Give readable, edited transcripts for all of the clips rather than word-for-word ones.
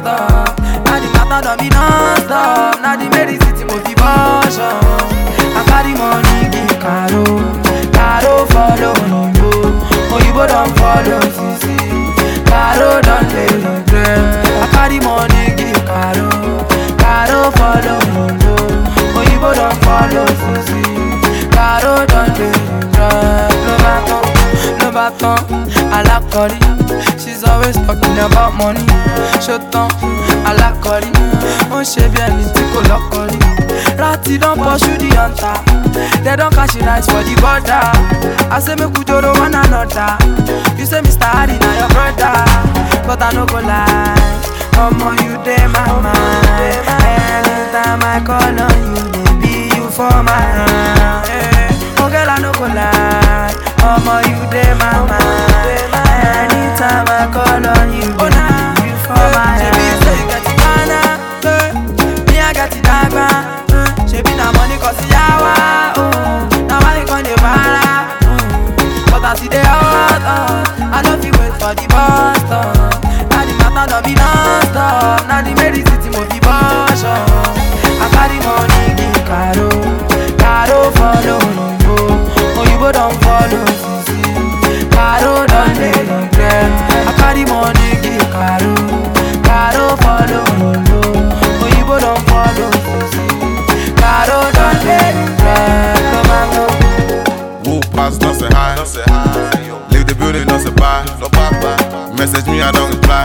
non-stop. Now the matter don't be non-stop. Now the medicine motivation. I carry money give Caro, Caro follow Oyibo don't follow Sisi, Caro don't dey regret. I carry money give Caro, Caro follow Oyibo don't follow Sisi, Caro don't dey regret. No baton, I like curry. She's always talking about money. Shut down, I like curry. On she bien ni tiko lock curry. Ratty don't pursue the hunter. They don't catch the rice for the border. I say me kujoro one another. You say Mr. Harry now your brother, but I no go lie. You dey my mind. Anytime I call on you, baby you for my hand. Oh girl I no go lie. You dey my mind. Anytime I call on you, baby you for my hand. You get the Ghana, me I got the Dagba. She be na money cause yawa. Now I can dey para. But I see the hot, I don't feel wait for the bus stop. Now the matter don't be non-stop. Now the medicine motivation. I carry money give Caro, Caro follow Oyibo don't follow Sisi, Caro don't dey regret. I carry money give Caro, Caro follow Oyibo don't follow Sisi, Caro don't dey regret. Who pass, don't say hi. Leave the building, don't say bye. Message me, I don't reply.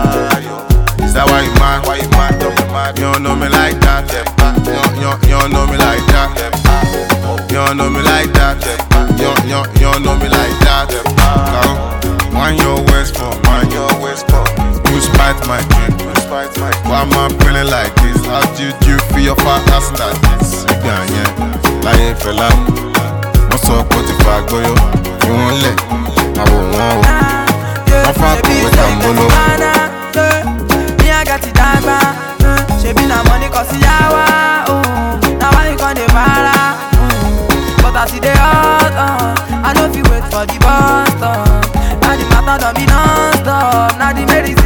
Is that why you mad? You don't know me like that. You don't know me like that. You don't know me like that. You don't know me like that. Mind your waist for you spite my drink. Why am I feeling like this? How did you feel your fat ass like this? Yeah, like fella. What's up with the fag boy? You won't let I won't want. I'm fucking with Tambolo. Me I got the Dagba. She be na money cause yawa. Now I can dey para. But I see the hot, I don't feel wait for the bus stop. Now the matter don't be non-stop. Now the medicine